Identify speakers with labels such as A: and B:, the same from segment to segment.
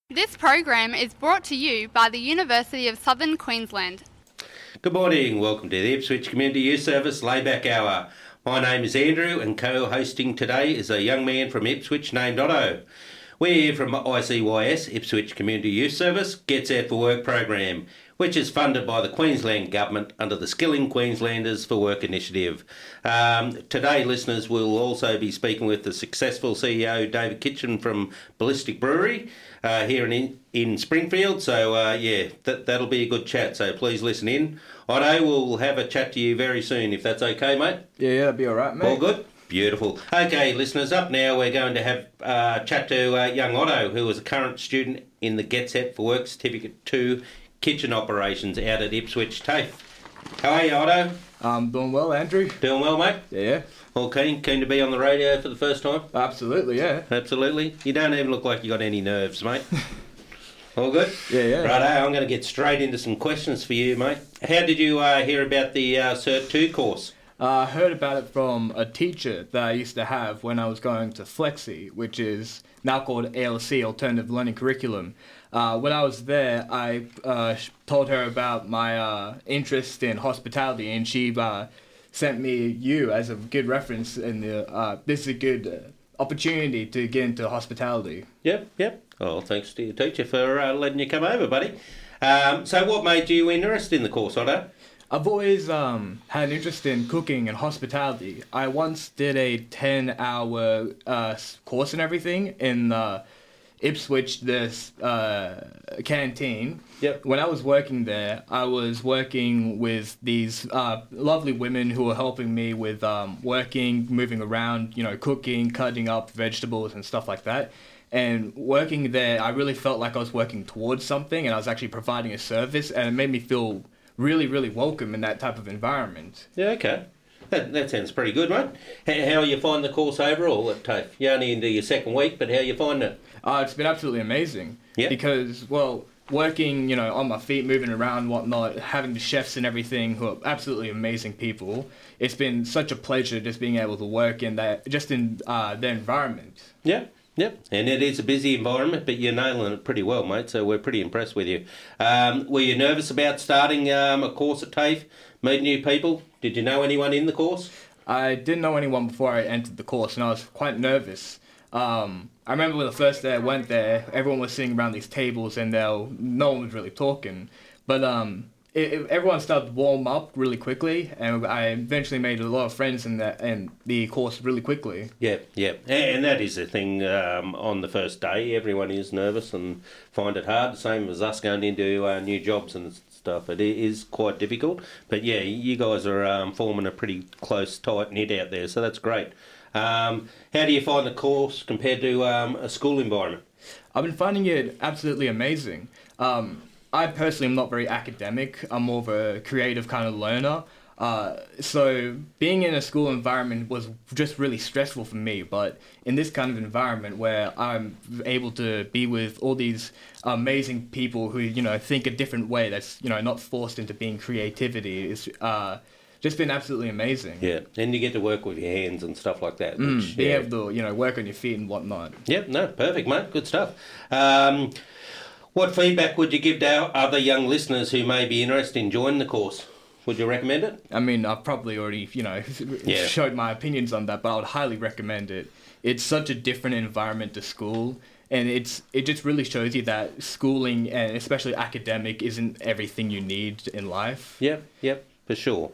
A: This program is brought to you by the University of Southern Queensland.
B: Good morning, welcome to the Ipswich Community Youth Service Layback Hour. My name is Andrew and co-hosting today is a young man from Ipswich named Otto. We're here from ICYS, Ipswich Community Youth Service, Gets Out for Work program, which is funded by the Queensland Government under the Skilling Queenslanders for Work initiative. Today, listeners, will also be speaking with the successful CEO, David Kitchen from Ballistic Brewery here in Springfield. So, that'll be a good chat, so please listen in. Otto, we'll have a chat to you very soon, if that's okay, mate?
C: Yeah, that'd be all right, mate.
B: All good? Beautiful. Okay, listeners, up now we're going to have a chat to young Otto, who is a current student in the Get Set for Work Certificate 2 kitchen operations out at Ipswich TAFE. How are you, Otto?
C: I'm doing well, Andrew.
B: Doing well, mate?
C: Yeah.
B: All keen to be on the radio for the first time?
C: Absolutely, yeah.
B: Absolutely. You don't even look like you got any nerves, mate. All good?
C: Yeah.
B: Righto, I'm going to get straight into some questions for you, mate. How did you hear about the Cert 2 course?
C: I heard about it from a teacher that I used to have when I was going to Flexi, which is now called ALC, Alternative Learning Curriculum. When I was there, I told her about my interest in hospitality, and she sent me you as a good reference, and this is a good opportunity to get into hospitality.
B: Yep. Oh, thanks to your teacher for letting you come over, buddy. So what made you interested in the course, Otto?
C: I've always had an interest in cooking and hospitality. I once did a 10-hour course and everything in Ipswich, this canteen.
B: Yep.
C: When I was working there, I was working with these lovely women who were helping me with working, moving around, cooking, cutting up vegetables and stuff like that. And working there, I really felt like I was working towards something and I was actually providing a service, and it made me feel really, really welcome in that type of environment.
B: Yeah, okay. That sounds pretty good, mate. How you find the course overall at TAFE? You're only into your second week, but how you find it?
C: It's been absolutely amazing.
B: Yeah.
C: Because, working, on my feet, moving around and whatnot, having the chefs and everything who are absolutely amazing people, it's been such a pleasure just being able to work in that, just in the environment.
B: Yep, and it is a busy environment, but you're nailing it pretty well, mate, so we're pretty impressed with you. Were you nervous about starting a course at TAFE, meeting new people? Did you know anyone in the course?
C: I didn't know anyone before I entered the course, and I was quite nervous. I remember when the first day I went there, everyone was sitting around these tables, and no one was really talking. But everyone started to warm up really quickly, and I eventually made a lot of friends in the course really quickly.
B: Yeah, and that is the thing. On the first day, everyone is nervous and find it hard. The same as us going into new jobs and stuff. It is quite difficult, but yeah, you guys are forming a pretty close, tight knit out there, so that's great. How do you find the course compared to a school environment?
C: I've been finding it absolutely amazing. I personally am not very academic. I'm more of a creative kind of learner. So being in a school environment was just really stressful for me. But in this kind of environment where I'm able to be with all these amazing people who, think a different way, that's, not forced into being creativity, is just been absolutely amazing.
B: Yeah, and you get to work with your hands and stuff like that.
C: Being able to, work on your feet and whatnot.
B: Yep, no, perfect, mate. Good stuff. What feedback would you give to our other young listeners who may be interested in joining the course? Would you recommend it?
C: I mean, I've probably already, showed my opinions on that, but I would highly recommend it. It's such a different environment to school, and it just really shows you that schooling, and especially academic, isn't everything you need in life.
B: Yep, for sure.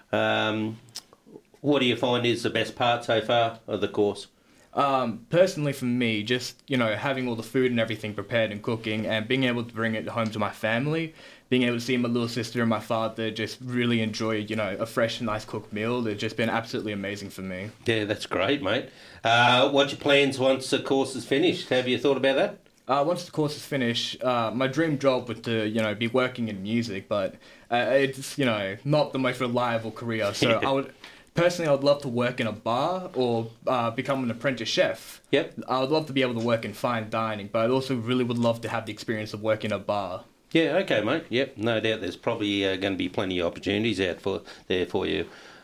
B: What do you find is the best part so far of the course?
C: Personally for me, just, having all the food and everything prepared and cooking and being able to bring it home to my family, being able to see my little sister and my father just really enjoy, a fresh, nice cooked meal, it's just been absolutely amazing for me.
B: Yeah, that's great, mate. What's your plans once the course is finished? Have you thought about that?
C: Once the course is finished, my dream job would to, be working in music, but it's, not the most reliable career, so Personally, I would love to work in a bar or become an apprentice chef.
B: Yep.
C: I would love to be able to work in fine dining, but I also really would love to have the experience of working in a bar.
B: Yeah, okay, mate. Yep, no doubt there's probably going to be plenty of opportunities out there for you.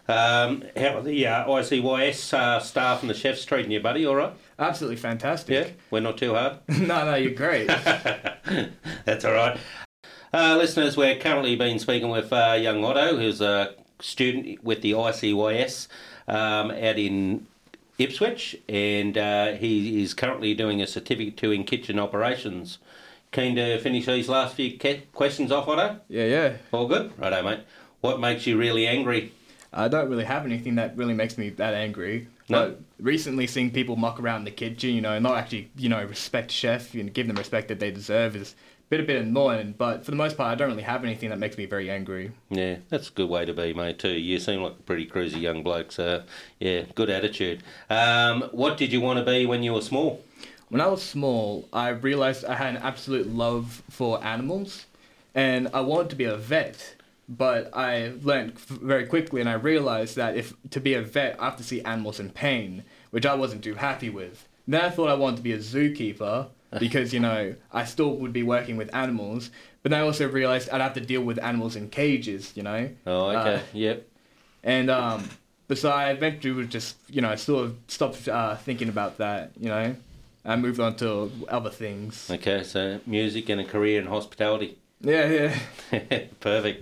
B: How are the ICYS staff and the chefs treating you, buddy? All right?
C: Absolutely fantastic.
B: Yeah, we're not too hard.
C: No, you're great.
B: That's all right. Listeners, we're currently been speaking with young Otto, who's a student with the ICYS out in Ipswich, and he is currently doing a certificate in kitchen operations. Keen to finish these last few questions off, Otto?
C: Yeah.
B: All good? Righto, mate. What makes you really angry?
C: I don't really have anything that really makes me that angry.
B: No.
C: But recently seeing people muck around in the kitchen, not actually, respect chef and give them respect that they deserve is a bit annoying. But for the most part, I don't really have anything that makes me very angry.
B: Yeah, that's a good way to be, mate, too. You seem like a pretty cruisy young bloke, so, yeah, good attitude. What did you want to be when you were small?
C: When I was small, I realised I had an absolute love for animals, and I wanted to be a vet. But I learned very quickly, and I realised that to be a vet, I have to see animals in pain, which I wasn't too happy with. Then I thought I wanted to be a zookeeper, because, I still would be working with animals. But then I also realised I'd have to deal with animals in cages,
B: Oh, okay, yep.
C: And, but so I eventually was just, sort of stopped thinking about that, I moved on to other things.
B: Okay, so music and a career in hospitality.
C: Yeah.
B: Perfect.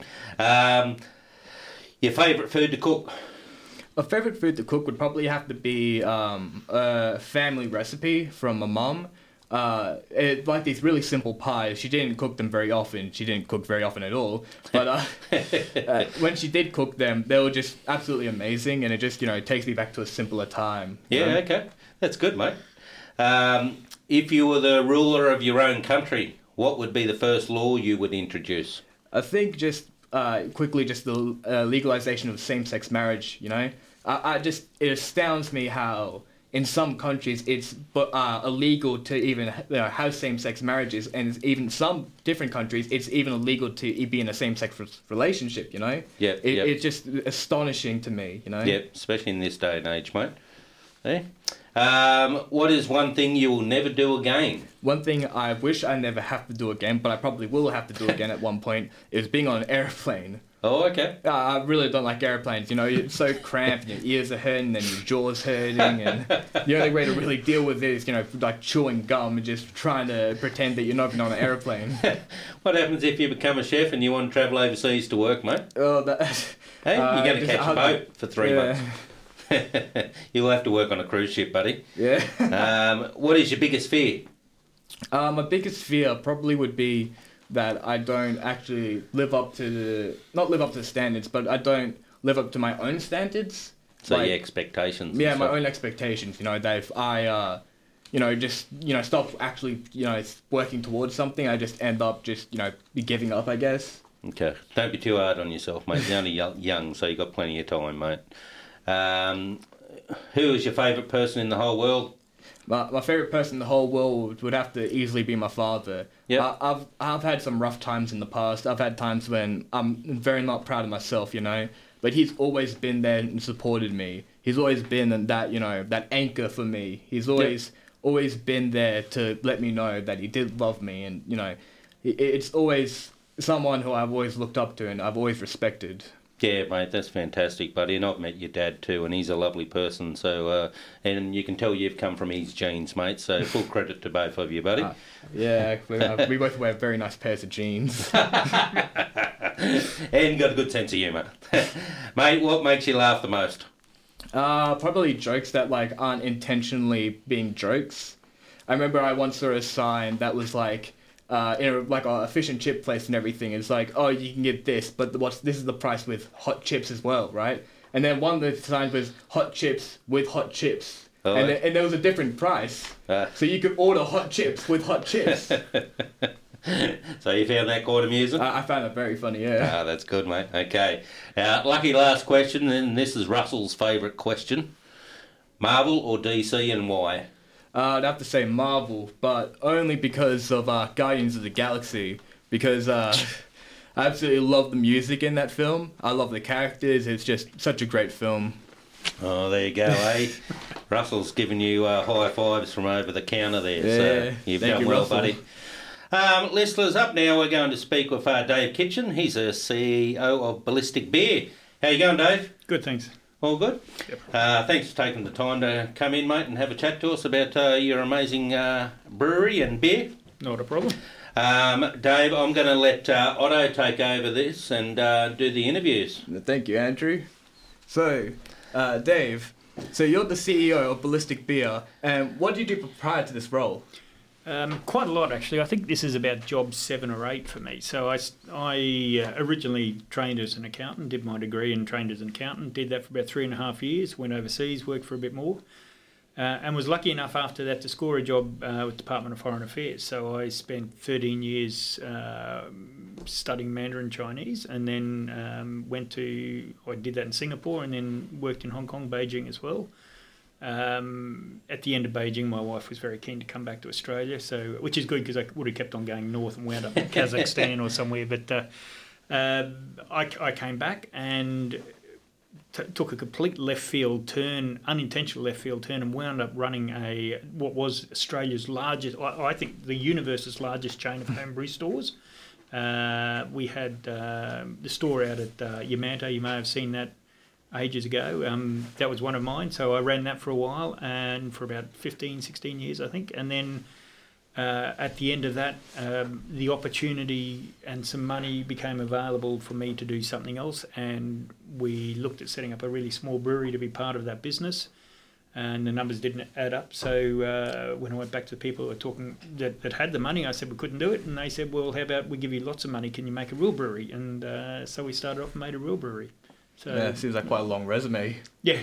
B: Your favourite food to cook?
C: A favourite food to cook would probably have to be a family recipe from my mum. Like these really simple pies. She didn't cook them very often. She didn't cook very often at all. But when she did cook them, they were just absolutely amazing, and it just, takes me back to a simpler time.
B: Yeah, okay. That's good, mate. If you were the ruler of your own country, what would be the first law you would introduce?
C: I think just quickly just the legalization of same-sex marriage, it astounds me how in some countries it's illegal to even have same-sex marriages, and even some different countries it's even illegal to be in a same-sex relationship,
B: Yeah.
C: It's just astonishing to me,
B: Yeah, especially in this day and age, mate. Eh? What is one thing you will never do again?
C: One thing I wish I never have to do again, but I probably will have to do again at one point, is being on an airplane.
B: Oh, okay.
C: I really don't like airplanes. It's so cramped, your ears are hurting, and your jaw's hurting, and the only way to really deal with it is, like chewing gum and just trying to pretend that you're not even on an airplane.
B: What happens if you become a chef and you want to travel overseas to work, mate?
C: Oh,
B: Hey, you're going to catch a boat for 3 months. You'll have to work on a cruise ship, buddy.
C: Yeah.
B: What is your biggest fear?
C: My biggest fear probably would be that I don't actually not live up to the standards, but I don't live up to my own standards.
B: So your expectations.
C: Yeah, my own expectations. That if I, stop actually, working towards something, I just end up just, giving up, I guess.
B: Okay. Don't be too hard on yourself, mate. You're only young, so you've got plenty of time, mate. Who is your favourite person in the whole world?
C: My favourite person in the whole world would have to easily be my father.
B: Yep.
C: I've had some rough times in the past. I've had times when I'm very not proud of myself, But he's always been there and supported me. He's always been that, that anchor for me. He's always been there to let me know that he did love me. And, it's always someone who I've always looked up to and I've always respected.
B: Yeah, mate, that's fantastic, buddy. And I've met your dad too, and he's a lovely person. So, and you can tell you've come from his genes, mate. So, full credit to both of you, buddy.
C: Yeah, we both wear very nice pairs of jeans.
B: And got a good sense of humour. Mate, what makes you laugh the most?
C: Probably jokes that aren't intentionally being jokes. I remember I once saw a sign that was in a fish and chip place and everything. It's oh, you can get this, but this is the price with hot chips as well, right? And then one of the signs was hot chips with hot chips.
B: Oh,
C: and there was a different price. So you could order hot chips with hot chips.
B: So you found that quite amusing?
C: I found it very funny, yeah.
B: That's good, mate. Okay. Lucky last question, and this is Russell's favourite question. Marvel or DC, and why?
C: I'd have to say Marvel, but only because of Guardians of the Galaxy. Because I absolutely love the music in that film. I love the characters. It's just such a great film.
B: Oh, there you go, eh? Russell's giving you high fives from over the counter there.
C: Yeah,
B: so you've done well, Russell. Buddy. Listeners, up now we're going to speak with Dave Kitchen. He's a CEO of Ballistic Beer. How you going, Dave?
D: Good, thanks.
B: All good?
D: Yep.
B: Thanks for taking the time to come in, mate, and have a chat to us about your amazing brewery and beer.
D: Not a problem.
B: Dave, I'm going to let Otto take over this and do the interviews.
C: Thank you, Andrew. So, Dave, so you're the CEO of Ballistic Beer, and what did you do prior to this role?
D: Quite a lot, actually. I think this is about job 7 or 8 for me. So I originally trained as an accountant, did my degree and trained as an accountant, did that for about 3.5 years, went overseas, worked for a bit more, and was lucky enough after that to score a job with Department of Foreign Affairs. So I spent 13 years studying Mandarin Chinese, and then I did that in Singapore, and then worked in Hong Kong, Beijing as well. At the end of Beijing, my wife was very keen to come back to Australia, which is good because I would have kept on going north and wound up in Kazakhstan or somewhere. But I came back and took a complete unintentional left field turn, and wound up running what was Australia's largest, I think the universe's largest chain of homebrew stores. We had the store out at Yamato. You may have seen that ages ago. That was one of mine, so I ran that for a while, and for about 15, 16 years, I think. And then at the end of that, the opportunity and some money became available for me to do something else, and we looked at setting up a really small brewery to be part of that business, and the numbers didn't add up. So when I went back to the people who were talking that had the money, I said we couldn't do it, and they said, well, how about we give you lots of money, can you make a real brewery? And so we started off and made a real brewery. So,
C: yeah, it seems like quite a long resume.
D: Yeah.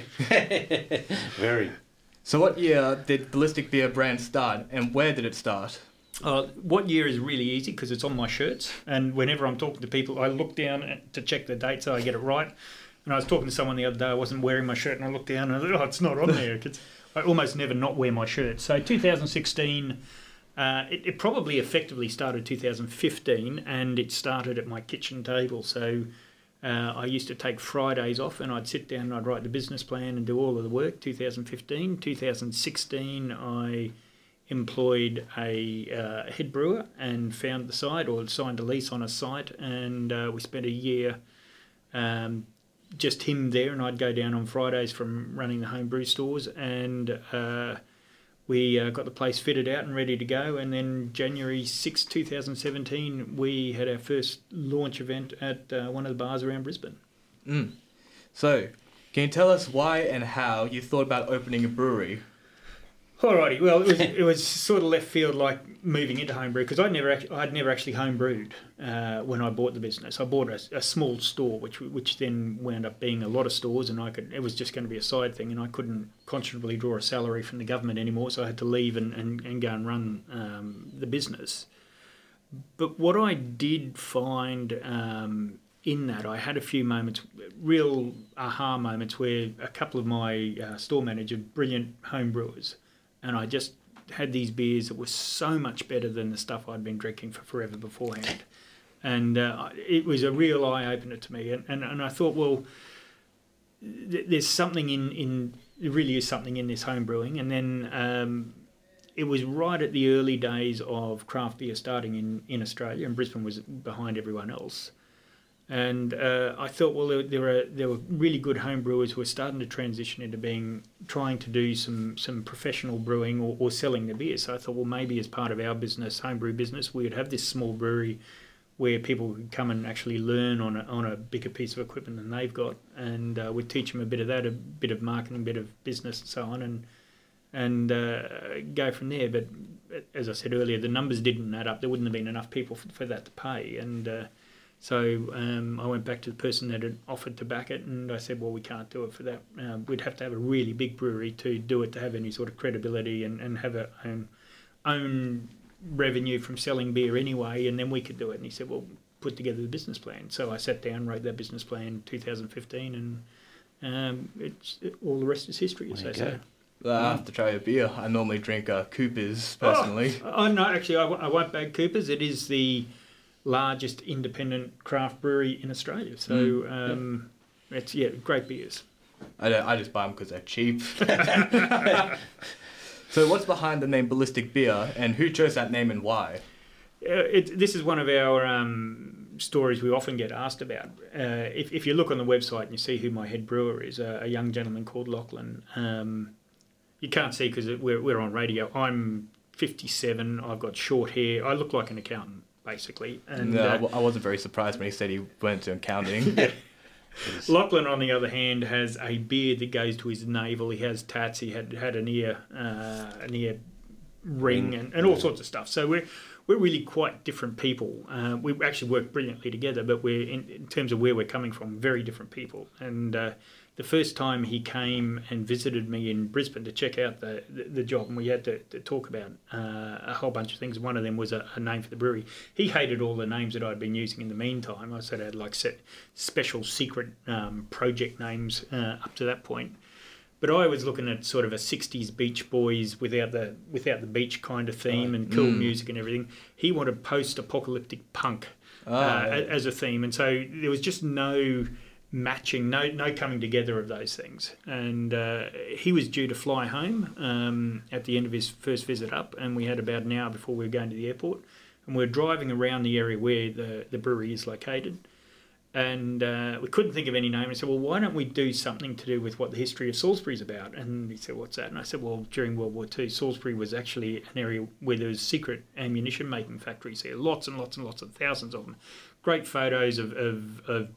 B: Very.
C: So what year did Ballistic Beer brand start, and where did it start?
D: What year is really easy because it's on my shirts, and whenever I'm talking to people, I look down to check the date so I get it right. And I was talking to someone the other day, I wasn't wearing my shirt, and I looked down and I thought, it's not on there. I almost never not wear my shirt. So 2016, it probably effectively started 2015, and it started at my kitchen table. So I used to take Fridays off, and I'd sit down and I'd write the business plan and do all of the work. 2015, 2016, I employed a head brewer and found the site, or signed a lease on a site, and we spent a year just him there, and I'd go down on Fridays from running the home brew stores, and we got the place fitted out and ready to go. And then January 6, 2017, we had our first launch event at one of the bars around Brisbane.
C: So, can you tell us why and how you thought about opening a brewery?
D: Alrighty, well, it was sort of left field, like moving into homebrew, because I'd never actually homebrewed when I bought the business. I bought a small store, which then wound up being a lot of stores, and it was just going to be a side thing, and I couldn't conscionably draw a salary from the government anymore, so I had to leave and go and run the business. But what I did find in that, I had a few moments, real aha moments, where a couple of my store managers, brilliant home brewers, and I just had these beers that were so much better than the stuff I'd been drinking for forever beforehand. And it was a real eye-opener to me. And I thought, well, there's something there really is something in this home brewing. And then it was right at the early days of craft beer starting in Australia, and Brisbane was behind everyone else. And I thought, well, there were really good home brewers who were starting to transition into trying to do some professional brewing or selling the beer. So I thought, well, maybe as part of our business, homebrew business, we would have this small brewery where people could come and actually learn on a bigger piece of equipment than they've got, and we'd teach them a bit of that, a bit of marketing, a bit of business, and so on, and go from there. But as I said earlier, the numbers didn't add up. There wouldn't have been enough people for that to pay, and so I went back to the person that had offered to back it, and I said, well, we can't do it for that. We'd have to have a really big brewery to do it, to have any sort of credibility and have our own revenue from selling beer anyway, and then we could do it. And he said, well, put together the business plan. So I sat down, wrote that business plan in 2015, and all the rest is history, as they say.
C: Well, I have to try a beer. I normally drink Cooper's, personally.
D: Oh no, actually, I won't bag Cooper's. It is the largest independent craft brewery in Australia. So it's great beers.
C: I just buy them because they're cheap. So what's behind the name Ballistic Beer, and who chose that name and why?
D: This is one of our stories we often get asked about. If you look on the website and you see who my head brewer is, a young gentleman called Lachlan. You can't see because we're on radio. I'm 57. I've got short hair. I look like an accountant, basically. And
C: no, I wasn't very surprised when he said he went to accounting.
D: Lachlan, on the other hand, has a beard that goes to his navel. He has tats. He had an ear ring and all sorts of stuff. So we're really quite different people. We actually work brilliantly together, but we're in terms of where we're coming from, very different people. And the first time he came and visited me in Brisbane to check out the job, and we had to talk about a whole bunch of things. One of them was a name for the brewery. He hated all the names that I'd been using in the meantime. I said I had like set special secret project names up to that point. But I was looking at sort of a 60s Beach Boys without the beach kind of theme and cool music and everything. He wanted post-apocalyptic punk as a theme. And so there was just no matching, no coming together of those things. And he was due to fly home at the end of his first visit up, and we had about an hour before we were going to the airport. And we were driving around the area where the brewery is located. And we couldn't think of any name. I said, well, why don't we do something to do with what the history of Salisbury is about? And he said, what's that? And I said, well, during World War II, Salisbury was actually an area where there was secret ammunition making factories there. Lots and lots and lots of thousands of them. Great photos of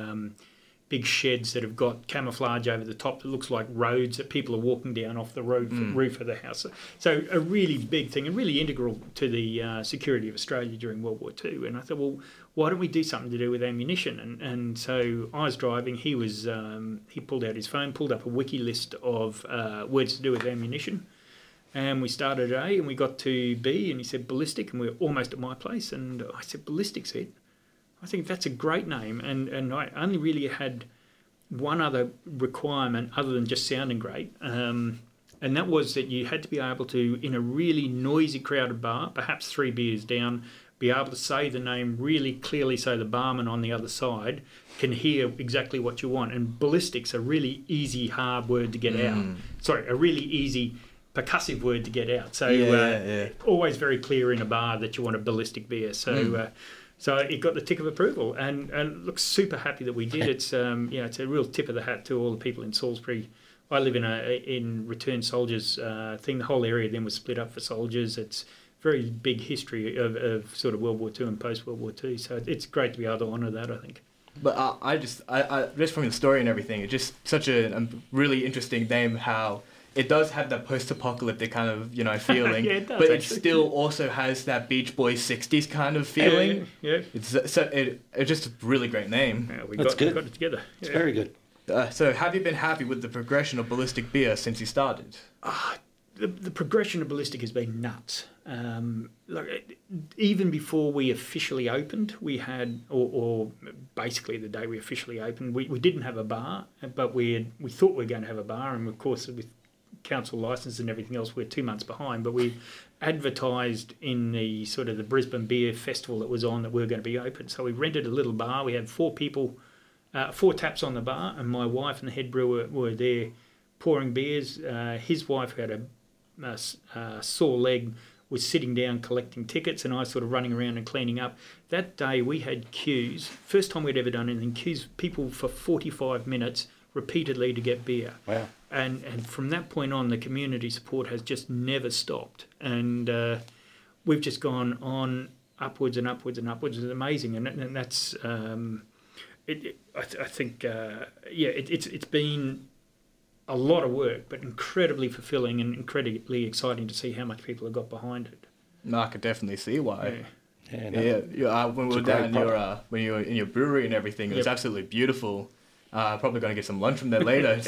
D: big sheds that have got camouflage over the top that looks like roads that people are walking down off the roof of the house. So a really big thing and really integral to the security of Australia during World War II. And I thought, well, why don't we do something to do with ammunition? And so I was driving. He was he pulled out his phone, pulled up a wiki list of words to do with ammunition. And we started at A and we got to B, and he said ballistic, and we were almost at my place. And I said, ballistic's it. I think that's a great name, and I only really had one other requirement other than just sounding great, and that was that you had to be able to, in a really noisy, crowded bar, perhaps 3 beers down, be able to say the name really clearly so the barman on the other side can hear exactly what you want. And ballistic's a really easy, hard word to get out. Sorry, a really easy, percussive word to get out. So always very clear in a bar that you want a ballistic beer. So... So it got the tick of approval, and look, super happy that we did. It's it's a real tip of the hat to all the people in Salisbury. I live in returned soldiers thing. The whole area then was split up for soldiers. It's very big history of sort of World War II and post World War II. So it's great to be able to honour that, I think.
C: But I just from the story and everything, it's just such a really interesting name. How it does have that post-apocalyptic kind of, feeling,
D: yeah, it does,
C: but
D: actually.
C: it still also has that Beach Boys 60s kind of feeling.
D: Yeah.
C: It's just a really great name.
D: Yeah, we
B: That's
D: got
B: good.
D: it together.
B: It's very good.
C: So have you been happy with the progression of Ballistic Beer since you started?
D: The progression of Ballistic has been nuts. Even before we officially opened, we had, or basically the day we officially opened, we didn't have a bar, but we thought we were going to have a bar, and of course with council licence and everything else, we're 2 months behind, but we advertised in the sort of the Brisbane Beer Festival that was on that we were going to be open. So we rented a little bar. We had 4 people, 4 taps on the bar, and my wife and the head brewer were there pouring beers. His wife, who had a sore leg, was sitting down collecting tickets, and I was sort of running around and cleaning up. That day we had queues, first time we'd ever done anything, queues, people for 45 minutes repeatedly to get beer.
B: Wow.
D: And from that point on, the community support has just never stopped. And we've just gone on upwards and upwards and upwards. It's amazing. And that's, I think, it's been a lot of work, but incredibly fulfilling and incredibly exciting to see how much people have got behind it.
C: No, I could definitely see why.
B: Yeah.
C: When we were down when you were in your brewery and everything, it was absolutely beautiful. Probably going to get some lunch from there later.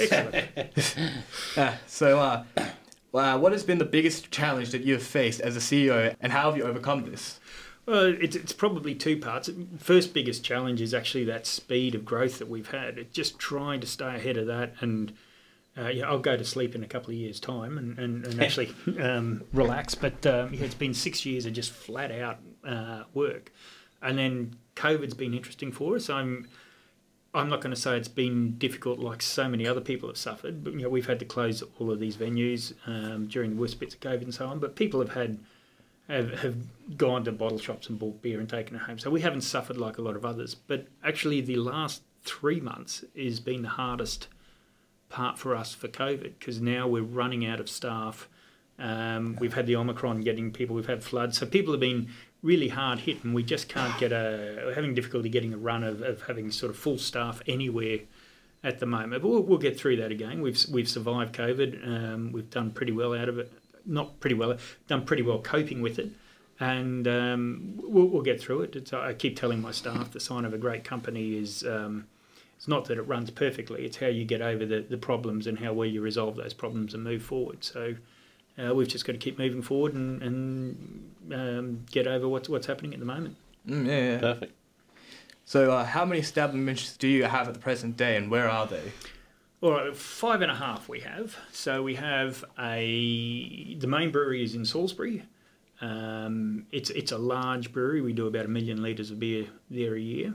C: So, what has been the biggest challenge that you've faced as a CEO, and how have you overcome this?
D: Well, it's probably 2 parts. First biggest challenge is actually that speed of growth that we've had. It's just trying to stay ahead of that, and I'll go to sleep in a couple of years' time and actually relax. But it's been 6 years of just flat out work, and then COVID's been interesting for us. I'm not going to say it's been difficult like so many other people have suffered, but we've had to close all of these venues during the worst bits of COVID and so on. But people have had have gone to bottle shops and bought beer and taken it home. So we haven't suffered like a lot of others. But actually the last 3 months has been the hardest part for us for COVID, because now we're running out of staff. We've had the Omicron getting people, we've had floods. So people have been really hard hit, and we just can't we're having difficulty getting a run of having sort of full staff anywhere at the moment. But we'll get through that again. We've survived COVID. We've done pretty well out of it. Not pretty well, done pretty well coping with it. And we'll get through it. I keep telling my staff the sign of a great company is it's not that it runs perfectly, it's how you get over the problems and how well you resolve those problems and move forward. So we've just got to keep moving forward and get over what's happening at the moment.
C: Yeah.
B: Perfect.
C: So how many establishments do you have at the present day, and where are they?
D: All right, 5.5 we have. So we have the main brewery is in Salisbury. It's a large brewery. We do about 1 million litres of beer there a year.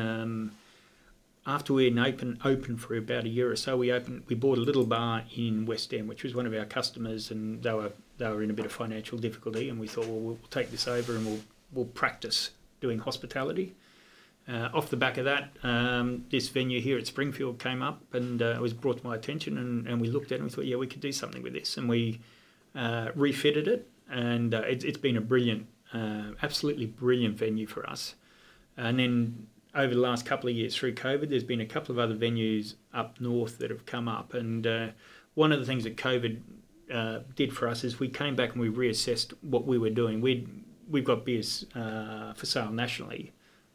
D: After we'd open for about a year or so, we bought a little bar in West End, which was one of our customers, and they were in a bit of financial difficulty, and we thought, well, we'll take this over and we'll practice doing hospitality. Off the back of that, this venue here at Springfield came up, and it was brought to my attention, and we looked at it and we thought, yeah, we could do something with this, and we refitted it, and it's been a brilliant, absolutely brilliant venue for us. And then over the last couple of years through COVID, there's been a couple of other venues up north that have come up, and one of the things that COVID did for us is we came back and we reassessed what we were doing. We've got beers for sale nationally.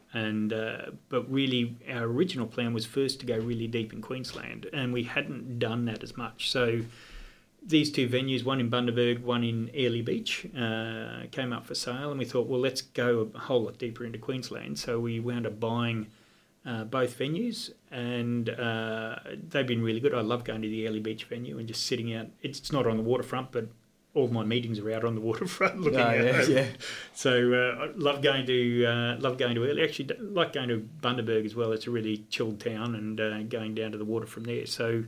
D: But really our original plan was first to go really deep in Queensland, and we hadn't done that as much. So these two venues, one in Bundaberg, one in Airlie Beach, came up for sale, and we thought, well, let's go a whole lot deeper into Queensland. So we wound up buying both venues, and they've been really good. I love going to the Airlie Beach venue and just sitting out. It's not on the waterfront, but all my meetings are out on the waterfront looking out.
C: Yeah.
D: So I love going to Airlie. Actually, like going to Bundaberg as well. It's a really chilled town, and going down to the water from there. So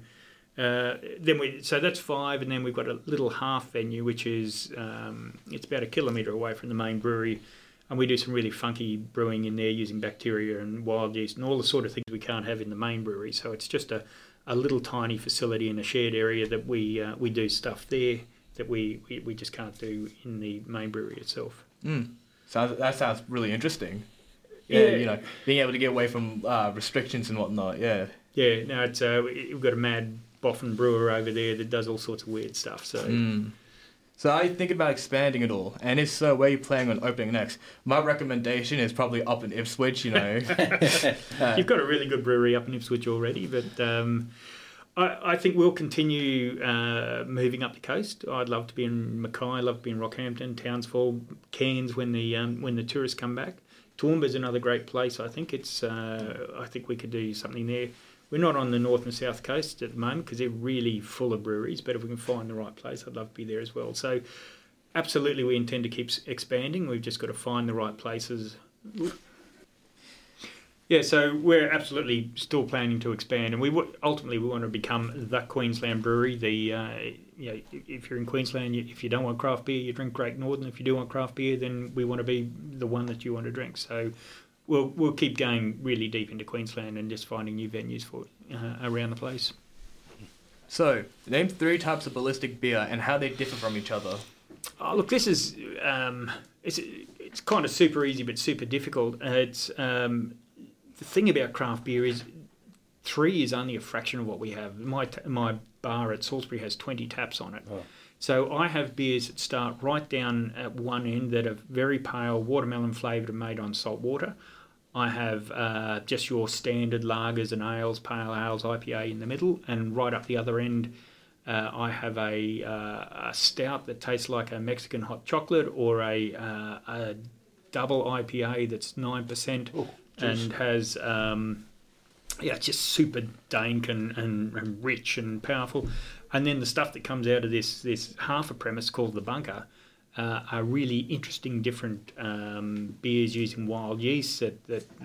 D: so that's 5, and then we've got a little half venue, which is it's about 1 kilometre away from the main brewery, and we do some really funky brewing in there using bacteria and wild yeast and all the sort of things we can't have in the main brewery. So it's just a little tiny facility in a shared area that we do stuff there that we just can't do in the main brewery itself.
C: So that sounds really interesting.
D: Yeah,
C: being able to get away from restrictions and whatnot. Yeah.
D: Yeah, no, it's we've got a mad boffin brewer over there that does all sorts of weird stuff. So,
C: So are you thinking about expanding it all? And if so, where are you planning on opening next? My recommendation is probably up in Ipswich.
D: You've got a really good brewery up in Ipswich already, but I think we'll continue moving up the coast. I'd love to be in Mackay, I'd love to be in Rockhampton, Townsville, Cairns when the tourists come back. Toowoomba's another great place. I think I think we could do something there. We're not on the north and south coast at the moment because they're really full of breweries, but if we can find the right place, I'd love to be there as well. So absolutely we intend to keep expanding. We've just got to find the right places. Yeah, so we're absolutely still planning to expand, and ultimately we want to become the Queensland brewery. If you're in Queensland, if you don't want craft beer, you drink Great Northern. If you do want craft beer, then we want to be the one that you want to drink. So we'll keep going really deep into Queensland and just finding new venues for around the place.
C: So name 3 types of ballistic beer and how they differ from each other.
D: Oh, look, this is it's kind of super easy but super difficult. The thing about craft beer is 3 is only a fraction of what we have. My bar at Salisbury has 20 taps on it. Oh. So I have beers that start right down at one end that are very pale, watermelon flavoured and made on salt water. I have just your standard lagers and ales, pale ales, IPA in the middle, and right up the other end I have a stout that tastes like a Mexican hot chocolate, or a double IPA that's 9%. Oh. And has, it's just super dank and rich and powerful. And then the stuff that comes out of this half a premise called the bunker are really interesting different beers using wild yeast that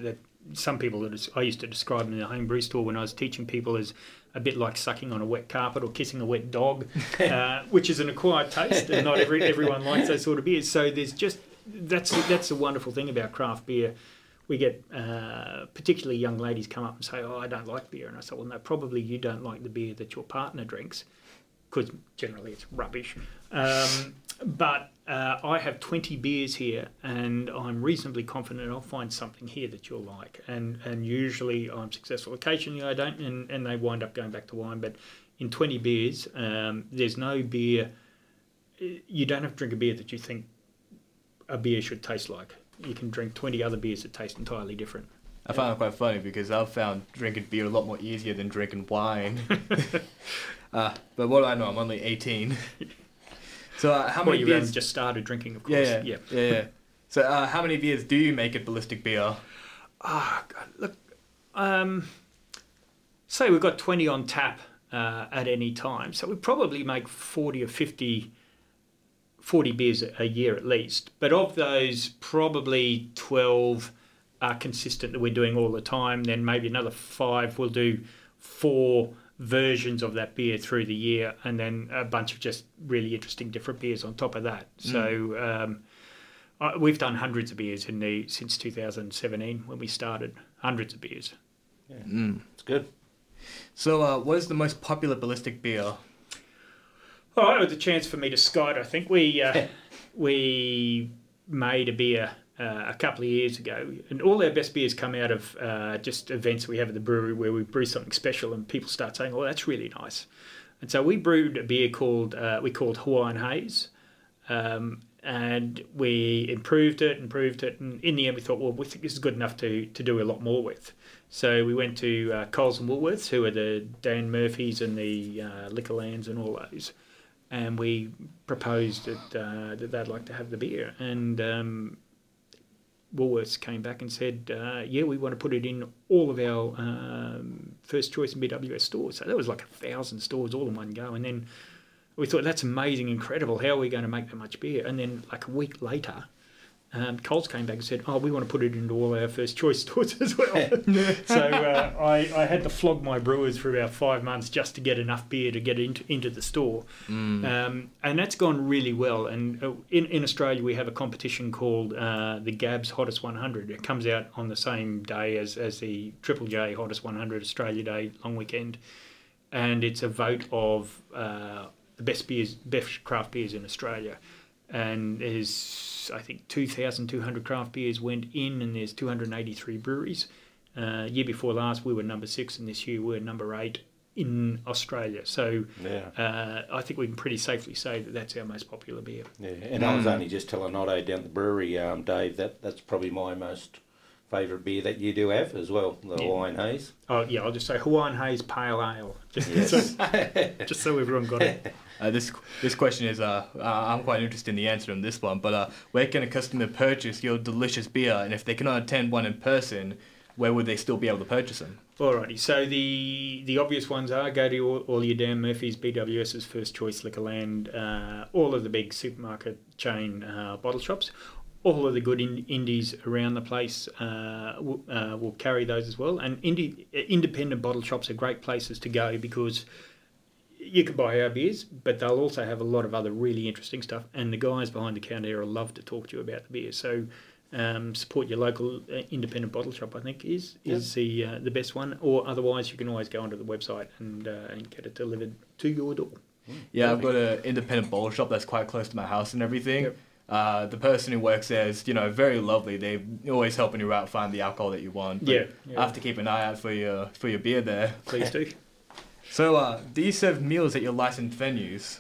D: some people, I used to describe them in the home brew store when I was teaching people as a bit like sucking on a wet carpet or kissing a wet dog, which is an acquired taste, and not everyone likes those sort of beers. So there's just that's a wonderful thing about craft beer. We get particularly young ladies come up and say, "Oh, I don't like beer," and I say, "Well, no, probably you don't like the beer that your partner drinks, because generally it's rubbish." But I have 20 beers here, and I'm reasonably confident I'll find something here that you'll like. And usually I'm successful. Occasionally I don't, and they wind up going back to wine. But in 20 beers, there's no beer. You don't have to drink a beer that you think a beer should taste like. You can drink 20 other beers that taste entirely different.
C: I found it quite funny because I've found drinking beer a lot more easier than drinking wine. But what do I know? I'm only 18. So how many
D: you
C: beers?
D: haven't just started drinking, of course.
C: Yeah. So how many beers do you make at Ballistic Beer?
D: Oh, God, look, say we've got 20 on tap at any time, so we probably make 40 or 50 beers a year at least. But of those, probably 12 are consistent that we're doing all the time. Then maybe another 5 will do 4 versions of that beer through the year, and then a bunch of just really interesting different beers on top of that. So we've done hundreds of beers since 2017 when we started. Hundreds of beers.
B: Yeah, it's good.
C: So what is the most popular Ballistic beer?
D: Oh, it was a chance for me to skite. I think we made a beer a couple of years ago, and all our best beers come out of just events we have at the brewery where we brew something special and people start saying, "Oh, that's really nice." And so we brewed a beer called Hawaiian Haze, and we improved it, and in the end we thought, well, we think this is good enough to do a lot more with. So we went to Coles and Woolworths, who are the Dan Murphys and the Liquorlands and all those, and we proposed that they'd like to have the beer, and Woolworths came back and said, yeah, we want to put it in all of our First Choice and BWS stores. So that was like 1,000 stores all in one go. And then we thought, that's amazing, incredible. How are we going to make that much beer? And then like a week later, Coles came back and said, oh, we want to put it into all our First Choice stores as well. So I had to flog my brewers for about 5 months just to get enough beer to get into the store. And that's gone really well. And in Australia, we have a competition called the Gabs Hottest 100. It comes out on the same day as the Triple J Hottest 100 Australia Day long weekend. And it's a vote of the best craft beers in Australia. And there's, I think, 2,200 craft beers went in, and there's 283 breweries. Year before last, we were number 6, and this year we're number 8 in Australia. So I think we can pretty safely say that that's our most popular beer.
B: Yeah, and I was only just telling Otto down at the brewery, Dave, that's probably my most favourite beer that you do have as well, the Hawaiian Haze.
D: Oh, yeah, I'll just say Hawaiian Haze Pale Ale, just so everyone got it.
C: This question is, I'm quite interested in the answer on this one, but where can a customer purchase your delicious beer? And if they cannot attend one in person, where would they still be able to purchase them?
D: Alrighty, so the obvious ones are go to all your Dan Murphys, BWS's, First Choice, Liquorland, all of the big supermarket chain bottle shops. All of the good indies around the place will carry those as well. And independent bottle shops are great places to go because you can buy our beers, but they'll also have a lot of other really interesting stuff. And the guys behind the counter will love to talk to you about the beer. So support your local independent bottle shop, I think, is the best one. Or otherwise, you can always go onto the website and get it delivered to your door.
C: Yeah, I've got an independent bottle shop that's quite close to my house and everything. Yep. The person who works there is, very lovely. They're always helping you out find the alcohol that you want. But I have to keep an eye out for your beer there.
D: Please do.
C: So, do you serve meals at your licensed venues?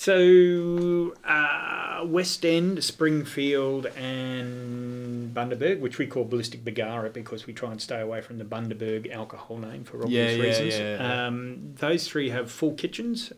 D: So, West End, Springfield and Bundaberg, which we call Ballistic Bagara because we try and stay away from the Bundaberg alcohol name for obvious reasons. Yeah. Those 3 have full kitchens.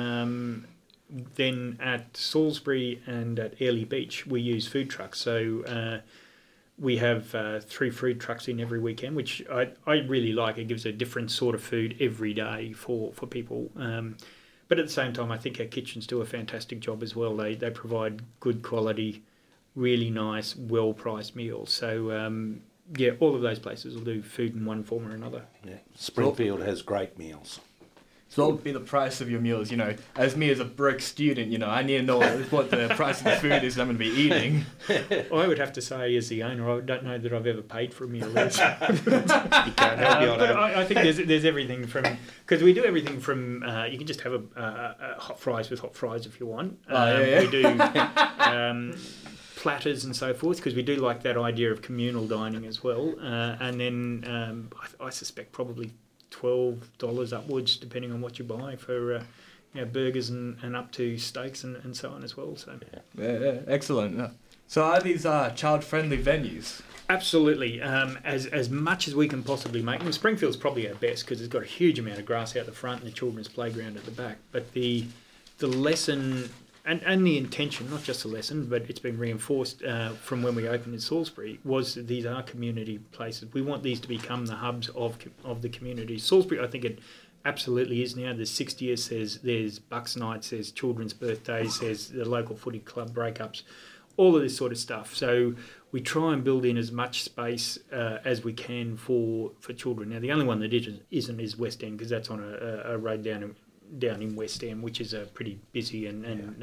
D: Then at Salisbury and at Airlie Beach, we use food trucks. So we have 3 food trucks in every weekend, which I really like. It gives a different sort of food every day for people. But at the same time, I think our kitchens do a fantastic job as well. They provide good quality, really nice, well-priced meals. So yeah, all of those places will do food in one form or another.
B: Yeah. Springfield has great meals.
C: So what would be the price of your meals? You know, as me as a broke student, you know, I need to know what the price of the food is I'm going to be eating.
D: I would have to say, as the owner, I don't know that I've ever paid for a meal.
B: You can't help you,
D: But I think there's everything from, because we do everything from, you can just have a hot fries with hot fries if you want. We do platters and so forth, because we do like that idea of communal dining as well. And then I suspect probably $12 upwards, depending on what you buy for burgers and up to steaks and so on as well. So
C: Yeah, excellent. Yeah. So are these child-friendly venues?
D: absolutely, as much as we can possibly make them. Springfield's probably our best because it's got a huge amount of grass out the front and the children's playground at the back. But the lesson and the intention, not just the lesson, but it's been reinforced from when we opened in Salisbury, was that these are community places. We want these to become the hubs of the community. Salisbury, I think it absolutely is now. There's 60th, there's Bucks Nights, there's children's birthdays, there's the local footy club breakups, all of this sort of stuff. So we try and build in as much space as we can for children. Now, the only one that isn't is West End, because that's on a road down in West End, which is a pretty busy and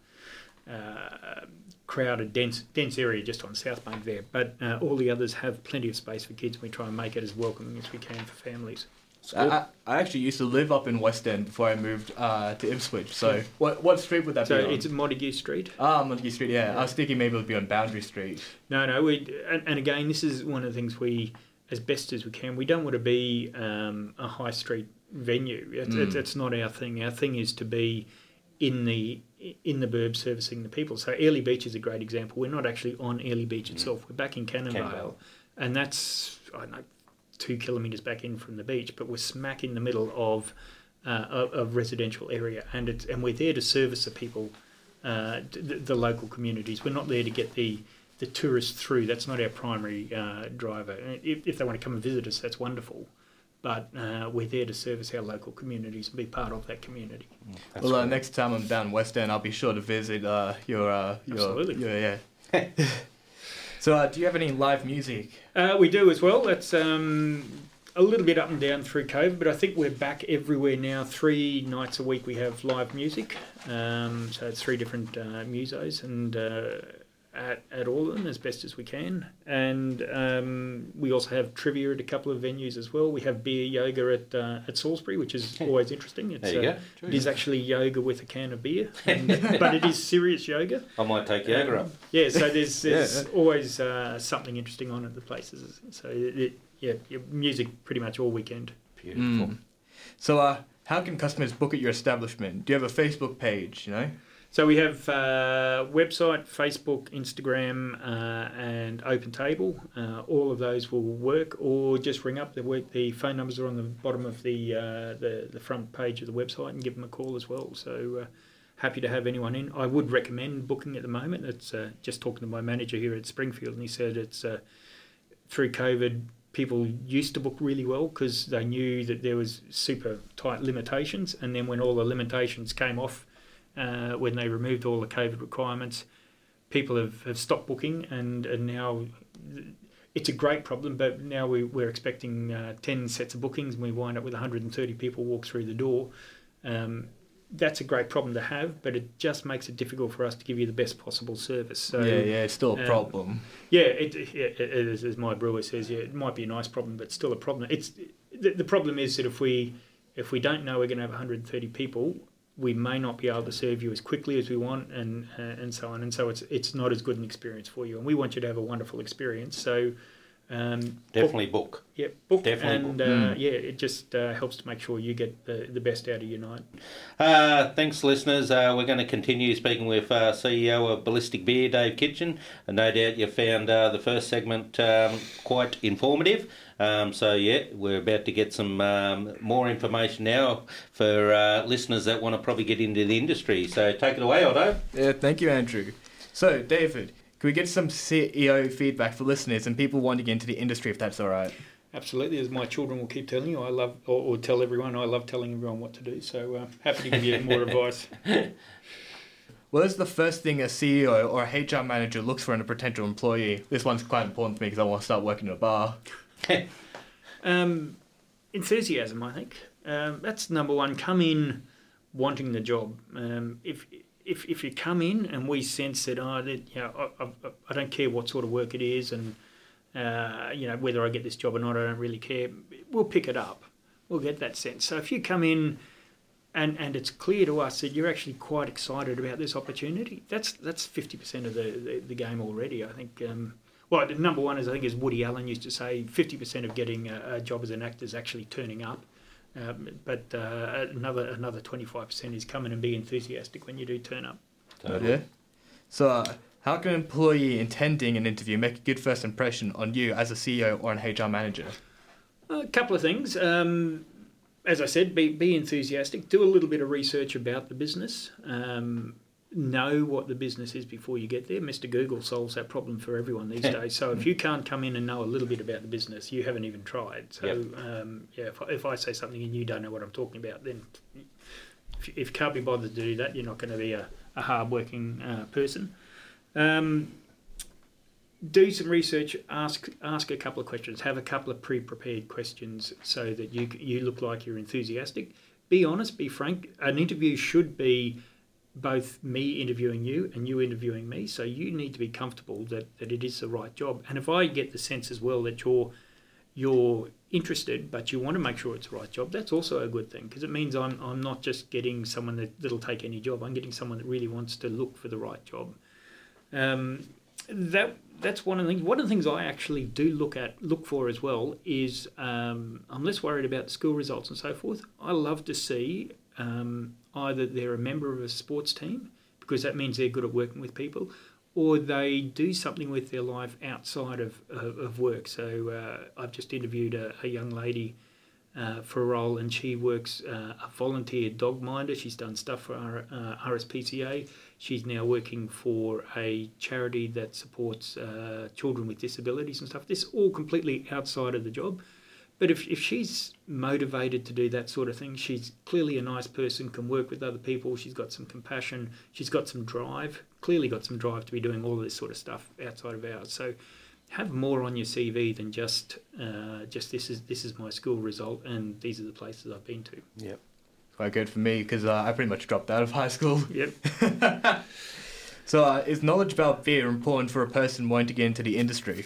D: crowded, dense area just on South Bank there. But all the others have plenty of space for kids. We try and make it as welcoming as we can for families.
C: I actually used to live up in West End before I moved to Ipswich. So what street would that be on?
D: So it's Montague Street.
C: Montague Street, yeah. I was thinking maybe it would be on Boundary Street.
D: No. And again, this is one of the things we, as best as we can, we don't want to be a high street venue. It's not our thing. Our thing is to be in the burbs servicing the people. So Airlie Beach is a great example. We're not actually on Airlie Beach itself. We're back in Cannonvale. And that's, I don't know, 2 kilometres back in from the beach, but we're smack in the middle of a residential area, and we're there to service the people, the local communities. We're not there to get the tourists through. That's not our primary driver. If they want to come and visit us, that's wonderful. But we're there to service our local communities and be part of that community.
C: Well, next time I'm down West End, I'll be sure to visit your
D: Absolutely.
C: yeah. So, do you have any live music?
D: We do as well. That's a little bit up and down through COVID, but I think we're back everywhere now. 3 nights a week we have live music. So it's 3 different musos, and at all of them as best as we can. And we also have trivia at a couple of venues as well. We have beer yoga at Salisbury, which is always interesting. It's,
B: there you go.
D: It is actually yoga with a can of beer, but it is serious yoga.
B: I might take yoga up.
D: Yeah, so there's always something interesting on at the places. So music pretty much all weekend.
B: Beautiful.
C: So how can customers book at your establishment? Do you have a Facebook page, you know?
D: So we have website, Facebook, Instagram, and OpenTable. All of those will work, or just ring up. The phone numbers are on the bottom of the front page of the website, and give them a call as well. So happy to have anyone in. I would recommend booking at the moment. It's just talking to my manager here at Springfield, and he said it's through COVID, people used to book really well because they knew that there was super tight limitations, and then when all the limitations came off, when they removed all the COVID requirements, people have stopped booking, and now it's a great problem, but now we're expecting 10 sets of bookings, and we wind up with 130 people walk through the door. That's a great problem to have, but it just makes it difficult for us to give you the best possible service. So
C: it's still a problem.
D: It is, as my brewer says, it might be a nice problem, but still a problem. The problem is that if we don't know we're going to have 130 people, we may not be able to serve you as quickly as we want, and so on. And so it's not as good an experience for you. And we want you to have a wonderful experience. So
B: definitely book.
D: Yeah, book.
B: Definitely
D: and it just helps to make sure you get the best out of your night.
B: Thanks, listeners. We're going to continue speaking with CEO of Ballistic Beer, Dave Kitchen. And no doubt you found the first segment quite informative. We're about to get some more information now for listeners that want to probably get into the industry. So take it away, Otto.
C: Yeah, thank you, Andrew. So, David, can we get some CEO feedback for listeners and people wanting to get into the industry, if that's all right?
D: Absolutely. As my children will keep telling you, I love, or tell everyone, I love telling everyone what to do. So happy to give you more advice.
C: What is the first thing a CEO or a HR manager looks for in a potential employee? This one's quite important to me because I want to start working in a bar.
D: Enthusiasm, I think. That's number one. Come in wanting the job. If you come in and we sense that, I don't care what sort of work it is, and whether I get this job or not, I don't really care. We'll pick it up. We'll get that sense. So if you come in and it's clear to us that you're actually quite excited about this opportunity, that's 50% of the game already. I think. Number one is, I think, as Woody Allen used to say, 50% of getting a job as an actor is actually turning up. But another 25% is come in and be enthusiastic when you do turn up.
B: Totally.
C: Yeah. So how can an employee attending an interview make a good first impression on you as a CEO or an HR manager?
D: A couple of things. As I said, be enthusiastic. Do a little bit of research about the business. Know what the business is before you get there. Mr. Google solves that problem for everyone these days. So if you can't come in and know a little bit about the business, you haven't even tried. So if I say something and you don't know what I'm talking about, then if you can't be bothered to do that, you're not going to be a hard-working person. Do some research. Ask a couple of questions. Have a couple of pre-prepared questions so that you look like you're enthusiastic. Be honest. Be frank. An interview should be both me interviewing you and you interviewing me, so you need to be comfortable that it is the right job. And if I get the sense as well that you're interested but you want to make sure it's the right job, that's also a good thing, because it means I'm not just getting someone that'll take any job. I'm getting someone that really wants to look for the right job. That's one of the things. One of the things I actually do look for as well is I'm less worried about school results and so forth. I love to see either they're a member of a sports team, because that means they're good at working with people, or they do something with their life outside of work. So I've just interviewed a young lady for a role, and she works a volunteer dog minder. She's done stuff for RSPCA. She's now working for a charity that supports children with disabilities and stuff. This is all completely outside of the job. But if she's motivated to do that sort of thing, she's clearly a nice person, can work with other people, she's got some compassion, she's got some drive, clearly got some drive to be doing all of this sort of stuff outside of ours. So have more on your CV than just this is my school result and these are the places I've been to.
B: Yep.
C: Quite good for me, because I pretty much dropped out of high school.
D: Yep.
C: So is knowledge about beer important for a person wanting to get into the industry?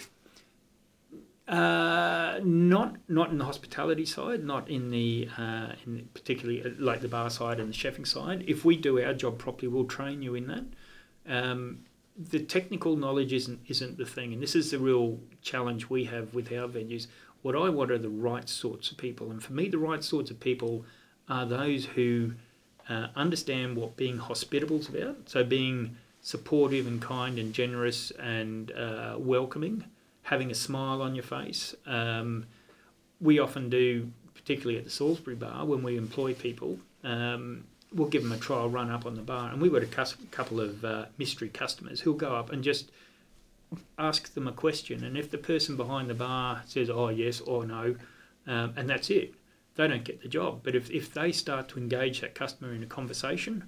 D: Not in the hospitality side, not in particularly like the bar side and the chefing side. If we do our job properly, we'll train you in that. The technical knowledge isn't the thing, and this is the real challenge we have with our venues. What I want are the right sorts of people, and for me, the right sorts of people are those who understand what being hospitable is about. So being supportive and kind and generous and welcoming. Having a smile on your face. We often do, particularly at the Salisbury Bar, when we employ people, we'll give them a trial run up on the bar, and we've got a couple of mystery customers who'll go up and just ask them a question, and if the person behind the bar says, oh, yes or no, and that's it, they don't get the job. But if they start to engage that customer in a conversation,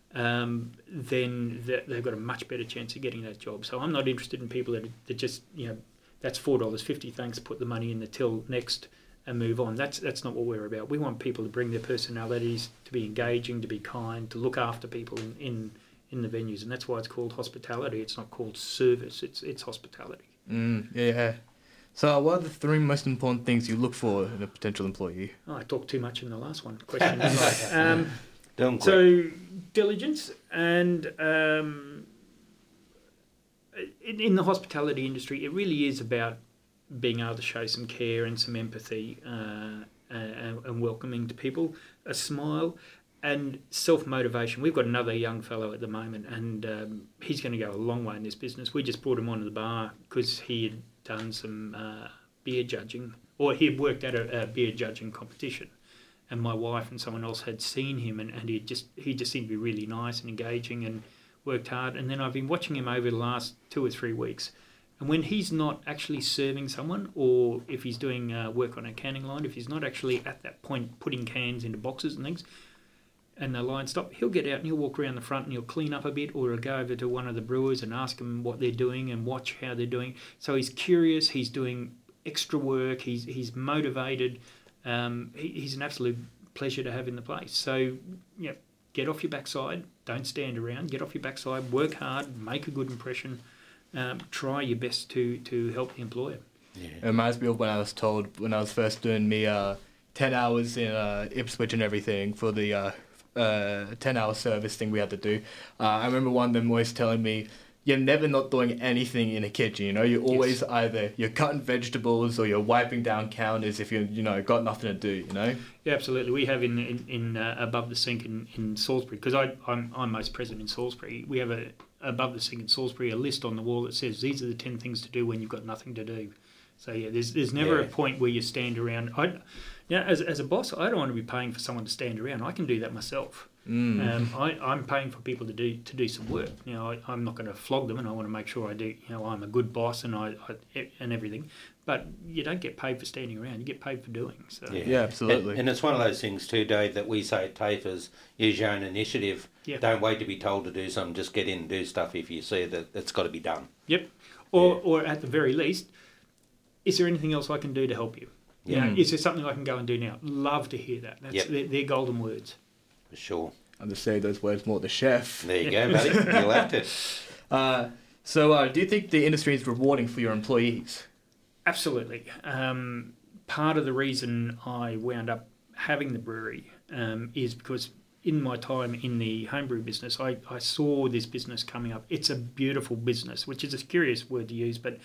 D: then they've got a much better chance of getting that job. So I'm not interested in people that just, that's $4.50, thanks, put the money in the till, next, and move on. That's not what we're about. We want people to bring their personalities, to be engaging, to be kind, to look after people in the venues, and that's why it's called hospitality. It's not called service, it's hospitality.
C: Yeah. So what are the three most important things you look for in a potential employee?
D: Oh, I talked too much in the last one question.
B: So
D: diligence and in the hospitality industry, it really is about being able to show some care and some empathy and welcoming to people, a smile and self-motivation. We've got another young fellow at the moment, and he's going to go a long way in this business. We just brought him onto the bar because he had done some beer judging, or he had worked at a beer judging competition. And my wife and someone else had seen him, and he just seemed to be really nice and engaging and worked hard. And then I've been watching him over the last 2 or 3 weeks. And when he's not actually serving someone, or if he's doing work on a canning line, if he's not actually at that point putting cans into boxes and things, and the line stop, he'll get out and he'll walk around the front and he'll clean up a bit, or he'll go over to one of the brewers and ask them what they're doing and watch how they're doing. So he's curious, he's doing extra work, he's motivated. He's an absolute pleasure to have in the place. So, get off your backside, don't stand around, get off your backside, work hard, make a good impression, try your best to help the employer.
C: Yeah. It reminds me of when I was told, when I was first doing 10 hours in Ipswich and everything for the 10-hour service thing we had to do. I remember one of them always telling me, you're never not doing anything in a kitchen, You're always either you're cutting vegetables or you're wiping down counters if got nothing to do,
D: Yeah, absolutely. We have in above the sink in Salisbury, because I'm most present in Salisbury. We have above the sink in Salisbury a list on the wall that says these are the 10 things to do when you've got nothing to do. So there's never a point where you stand around. As a boss, I don't want to be paying for someone to stand around. I can do that myself. I'm paying for people to do some work. I'm not going to flog them, and I want to make sure I do. I'm a good boss and and everything. But you don't get paid for standing around. You get paid for doing. So
C: yeah, absolutely.
B: And it's one of those things too, Dave, that we say at TAFEs, use your own initiative.
D: Yeah.
B: Don't wait to be told to do something. Just get in and do stuff if you see that it's got to be done.
D: Yep. Or at the very least, is there anything else I can do to help you?
B: Yeah.
D: Is there something I can go and do now? Love to hear that. That's they're golden words.
B: For sure.
C: I'll just say those words more to the chef.
B: There you go, buddy. You left it.
C: So do you think the industry is rewarding for your employees?
D: Absolutely. Part of the reason I wound up having the brewery is because in my time in the homebrew business, I saw this business coming up. It's a beautiful business, which is a curious word to use, but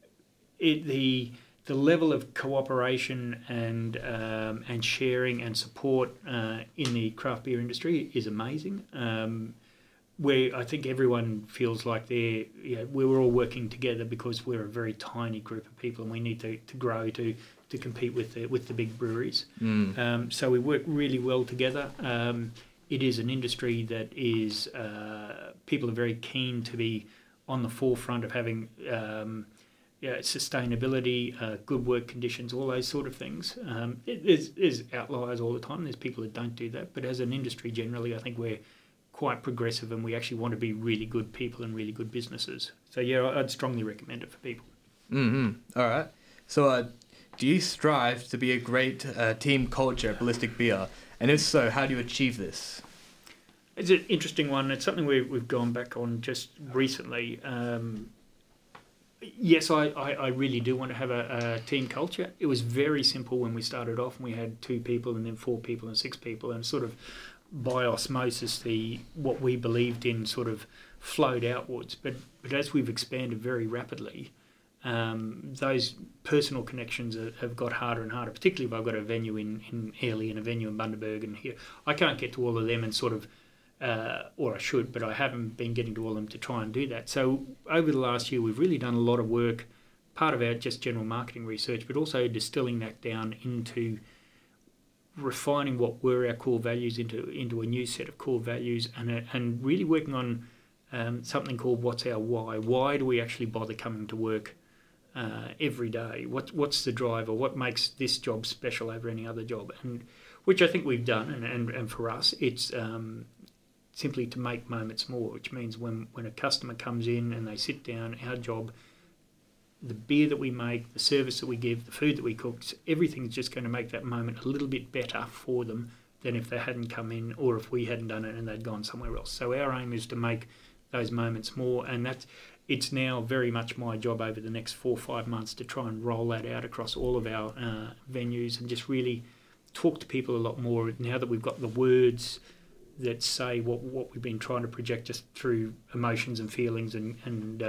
D: the level of cooperation and sharing and support in the craft beer industry is amazing. Where I think everyone feels like we're all working together because we're a very tiny group of people and we need to grow to compete with the big breweries. So we work really well together. It is an industry that is people are very keen to be on the forefront of having sustainability, good work conditions, all those sort of things. There's outliers all the time. There's people that don't do that, but as an industry generally, I think we're quite progressive and we actually want to be really good people and really good businesses. So I'd strongly recommend it for people.
C: All right. So do you strive to be a great team culture at Ballistic Beer? And if so, how do you achieve this?
D: It's an interesting one. It's something we've gone back on just recently. Yes, I really do want to have a team culture. It was very simple when we started off, and we had 2 people and then 4 people and 6 people, and sort of by osmosis what we believed in sort of flowed outwards. But as we've expanded very rapidly, those personal connections have got harder and harder, particularly if I've got a venue in Airlie and a venue in Bundaberg and here. I can't get to all of them and sort of or I should, but I haven't been getting to all of them to try and do that. So over the last year, we've really done a lot of work, part of our just general marketing research, but also distilling that down into refining what were our core values into a new set of core values, and really working on something called what's our why. Why do we actually bother coming to work every day? What's the driver? What makes this job special over any other job? And which I think we've done, and for us, it's simply to make moments more, which means when a customer comes in and they sit down, our job, the beer that we make, the service that we give, the food that we cook, everything's just going to make that moment a little bit better for them than if they hadn't come in or if we hadn't done it and they'd gone somewhere else. So our aim is to make those moments more, and it's now very much my job over the next 4 or 5 months to try and roll that out across all of our venues and just really talk to people a lot more now that we've got the words that say what we've been trying to project just through emotions and feelings and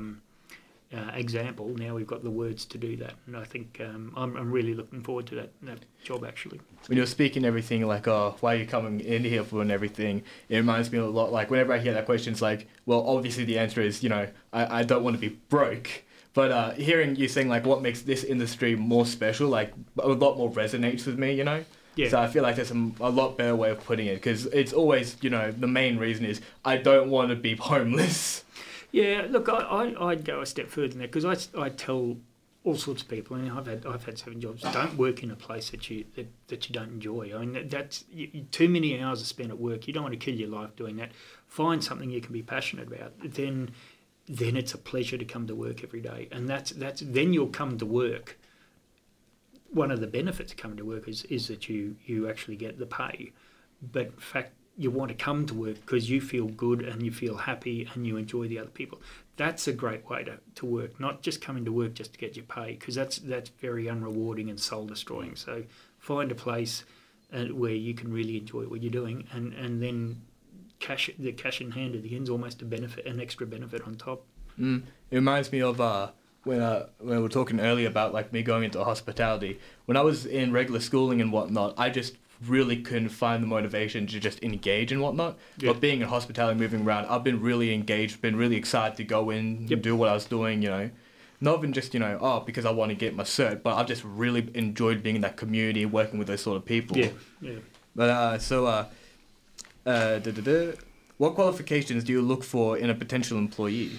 D: example. Now we've got the words to do that, and I think I'm really looking forward to that job actually.
C: When you're speaking everything like, why are you coming in here for and everything, it reminds me a lot, like whenever I hear that question, it's like, well, obviously the answer is, I don't want to be broke. But hearing you saying like what makes this industry more special, like a lot more resonates with me, Yeah. So I feel like there's a lot better way of putting it, because it's always, the main reason is I don't want to be homeless.
D: Yeah, look, I'd go a step further than that, because I tell all sorts of people. I mean, I've had 7 jobs. Don't work in a place that you don't enjoy. I mean, that's too many hours are spent at work. You don't want to kill your life doing that. Find something you can be passionate about. Then it's a pleasure to come to work every day, and that's then you'll come to work. One of the benefits of coming to work is that you actually get the pay, but in fact you want to come to work because you feel good and you feel happy and you enjoy the other people. That's a great way to work, not just coming to work just to get your pay, because that's very unrewarding and soul destroying. So find a place where you can really enjoy what you're doing, and then cash in hand at the end is almost an extra benefit on top.
C: It reminds me of when we were talking earlier about like me going into hospitality. When I was in regular schooling and whatnot, I just really couldn't find the motivation to just engage and whatnot.
D: Yeah.
C: But being in hospitality, moving around, I've been really engaged, been really excited to go in and do what I was doing, Not even just, because I want to get my cert, but I've just really enjoyed being in that community, working with those sort of people.
D: Yeah.
C: But, what qualifications do you look for in a potential employee?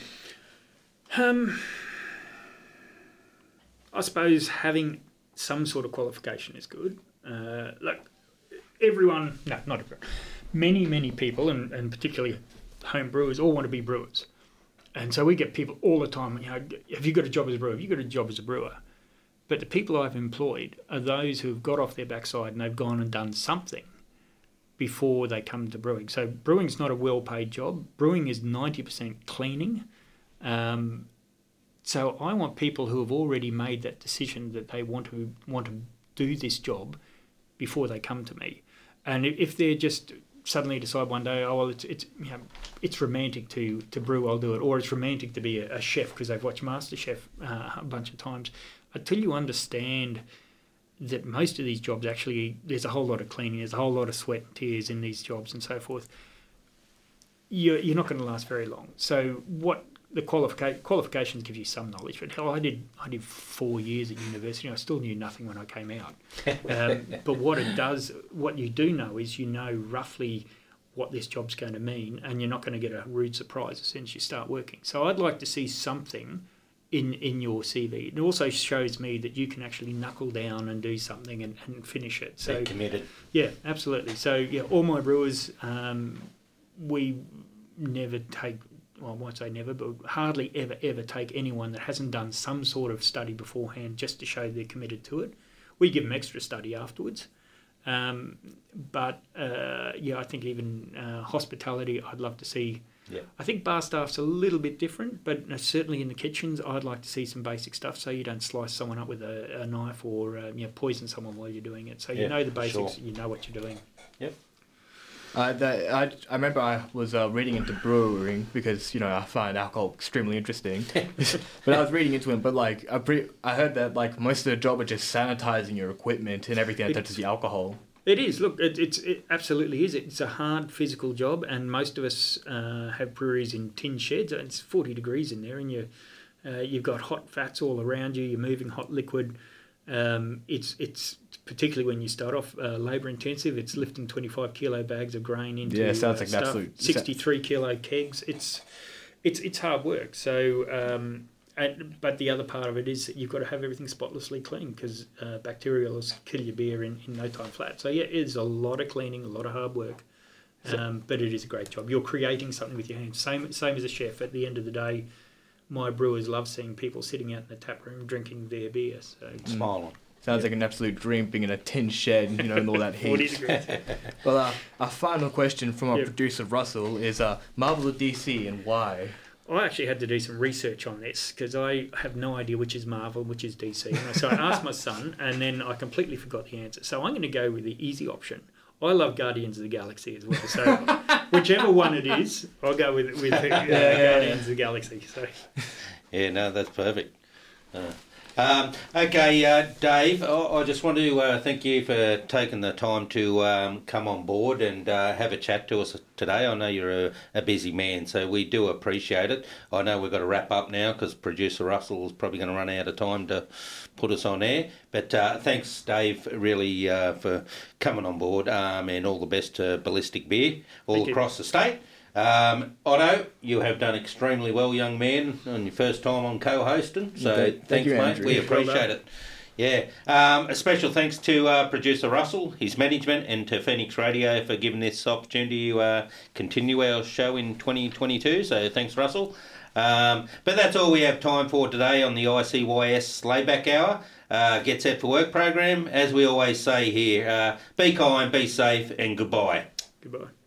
D: I suppose having some sort of qualification is good. Not everyone. Many people, and particularly home brewers, all want to be brewers. And so we get people all the time, have you got a job as a brewer? Have you got a job as a brewer? But the people I've employed are those who've got off their backside and they've gone and done something before they come to brewing. So brewing's not a well-paid job. Brewing is 90% cleaning. So I want people who have already made that decision that they want to do this job before they come to me. And if they're just suddenly decide one day, it's romantic to brew, I'll do it, or it's romantic to be a chef because they've watched MasterChef a bunch of times, until you understand that most of these jobs actually, there's a whole lot of cleaning, there's a whole lot of sweat and tears in these jobs and so forth, you're not going to last very long. So what the qualifications give you some knowledge, but hell, I did 4 years at university. I still knew nothing when I came out. But what you do know is roughly what this job's going to mean, and you're not going to get a rude surprise as soon as you start working. So I'd like to see something in your CV. It also shows me that you can actually knuckle down and do something and finish it. So
B: they're committed.
D: Yeah, absolutely. So all my brewers, we never take. Well, I won't say never, but hardly ever take anyone that hasn't done some sort of study beforehand just to show they're committed to it. We give them extra study afterwards. I think even hospitality, I'd love to see. Yeah. I think bar staff's a little bit different, but certainly in the kitchens, I'd like to see some basic stuff so you don't slice someone up with a knife or poison someone while you're doing it. So you know the basics, you know what you're doing. Yep.
C: I remember I was reading into brewing because I find alcohol extremely interesting, but I was reading into it. But I heard that most of the job is just sanitizing your equipment and everything that touches the alcohol.
D: It is. Look, it absolutely is. It's a hard physical job, and most of us have breweries in tin sheds. It's 40 degrees in there, and you've got hot fats all around you. You're moving hot liquid. It's particularly when you start off labour intensive. It's lifting 25 kilo bags of grain into
C: sounds like an absolute
D: 63 kilo kegs. It's hard work. So, but the other part of it is that you've got to have everything spotlessly clean because bacteria will kill your beer in no time flat. So yeah, it is a lot of cleaning, a lot of hard work, but it is a great job. You're creating something with your hands. Same as a chef. At the end of the day, my brewers love seeing people sitting out in the tap room drinking their beer. So
B: smiling.
C: Sounds like an absolute dream being in a tin shed, and all that heat.
D: 40 degrees.
C: Well, our final question from our producer Russell is Marvel or DC and why?
D: I actually had to do some research on this because I have no idea which is Marvel, which is DC. So I asked my son, and then I completely forgot the answer. So I'm going to go with the easy option. I love Guardians of the Galaxy as well. So whichever one it is, I'll go with Guardians of the Galaxy. So.
B: Yeah, no, that's perfect. Okay, Dave, I just want to thank you for taking the time to come on board and have a chat to us today. I know you're a busy man, so we do appreciate it. I know we've got to wrap up now because producer Russell is probably going to run out of time to put us on air. But thanks, Dave, really for coming on board, and all the best to Ballistic Beer all across the state. Otto, you have done extremely well, young man, on your first time on co-hosting. So thanks,
C: you,
B: mate.
C: Andrew.
B: We appreciate it. Yeah. A special thanks to producer Russell, his management, and to Phoenix Radio for giving this opportunity to continue our show in 2022. So thanks, Russell. But that's all we have time for today on the ICYS Layback Hour. Get Set for Work program. As we always say here, be kind, be safe, and goodbye.
D: Goodbye.